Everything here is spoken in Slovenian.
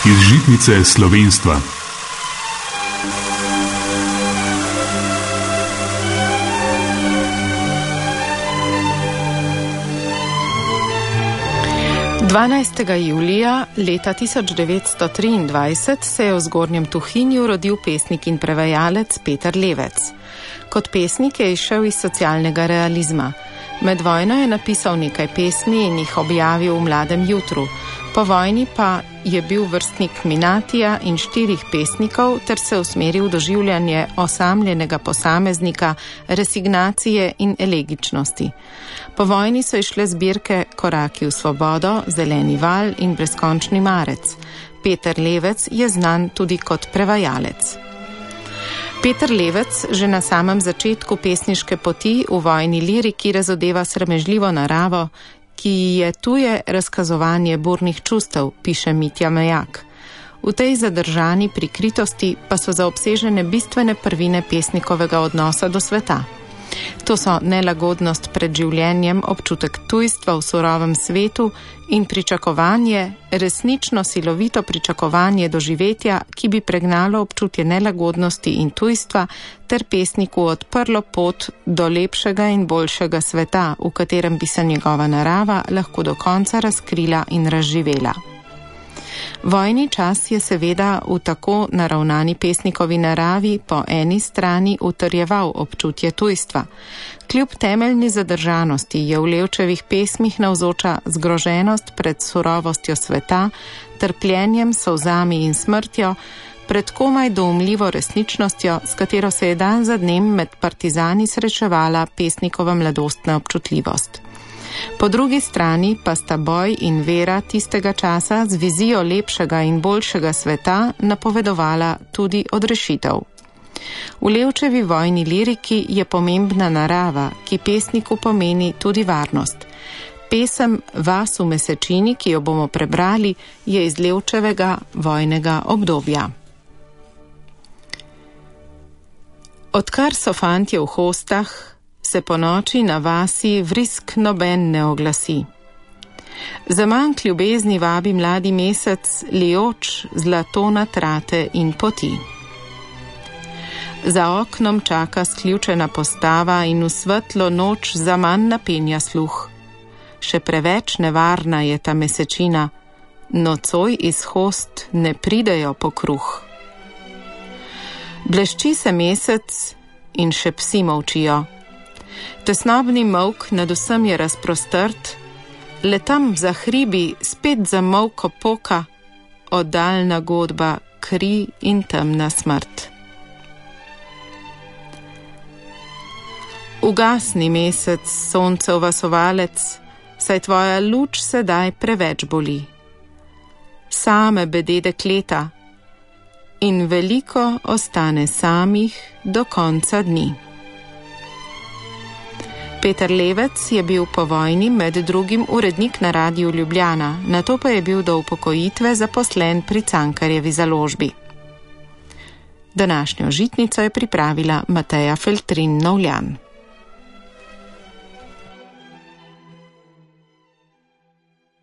iz žitnice slovenstva. Julija leta 1923 se je v Zgornjem Tuhinju rodil pesnik in prevajalec Peter Levec. Kot pesnik je izšel iz socialnega realizma. Med vojno je napisal nekaj pesmi in jih objavil v Mladem jutru. Po vojni pa je bil vrstnik Minatija in 4 pesnikov ter se usmeril v doživljanje osamljenega posameznika, resignacije in elegičnosti. Po vojni so išle zbirke Koraki v svobodo, Zeleni val in Brezkončni marec. Peter Levec je znan tudi kot prevajalec. Peter Levec že na samem začetku pesniške poti v vojni liriki razodeva sramežljivo naravo, ki je tuje razkazovanje burnih čustev, piše Mitja Mejak. V tej zadržani prikritosti pa so zaobsežene bistvene prvine pesnikovega odnosa do sveta. To so nelagodnost pred življenjem, občutek tujstva v surovem svetu in pričakovanje, resnično silovito pričakovanje doživetja, ki bi pregnalo občutje nelagodnosti in tujstva ter pesniku odprlo pot do lepšega in boljšega sveta, v katerem bi se njegova narava lahko do konca razkrila in razživela. Vojni čas je seveda v tako naravnani pesnikovi naravi po eni strani utrjeval občutje tujstva. Kljub temeljni zadržanosti je v Levčevih pesmih navzoča zgroženost pred surovostjo sveta, trpljenjem, solzami in smrtjo, pred komaj doumljivo resničnostjo, s katero se je dan za dnem med partizani srečevala pesnikova mladostna občutljivost. Po drugi strani pa sta boj in vera tistega časa z vizijo lepšega in boljšega sveta napovedovala tudi odrešitev. V Levčevi vojni liriki je pomembna narava, ki pesniku pomeni tudi varnost. Pesem Vas v mesečini, ki jo bomo prebrali, je iz Levčevega vojnega obdobja. Odkar so fantje v hostah, se po noči na vasi vrisk noben ne oglasi. Za manjk ljubezni vabi mladi mesec, lijoč zlato na trate in poti. Za oknom čaka sključena postava in v svetlo noč zaman napenja sluh. Še preveč nevarna je ta mesečina, nocoj iz host ne pridejo po kruh. Blešči se mesec in še psi molčijo. Tesnobni molk nad vsem je razprostrt, le tam za hribi spet za molko poka, oddaljna godba, kri in temna smrt. Ugasni mesec, soncev vasovalec, saj tvoja luč sedaj preveč boli. Same bede dekleta in veliko ostane samih do konca dni. Peter Levec je bil po vojni med drugim urednik na Radiu Ljubljana, nato pa je bil do upokojitve zaposlen pri Cankarjevi založbi. Današnjo žitnico je pripravila Mateja Feltrin Novljan.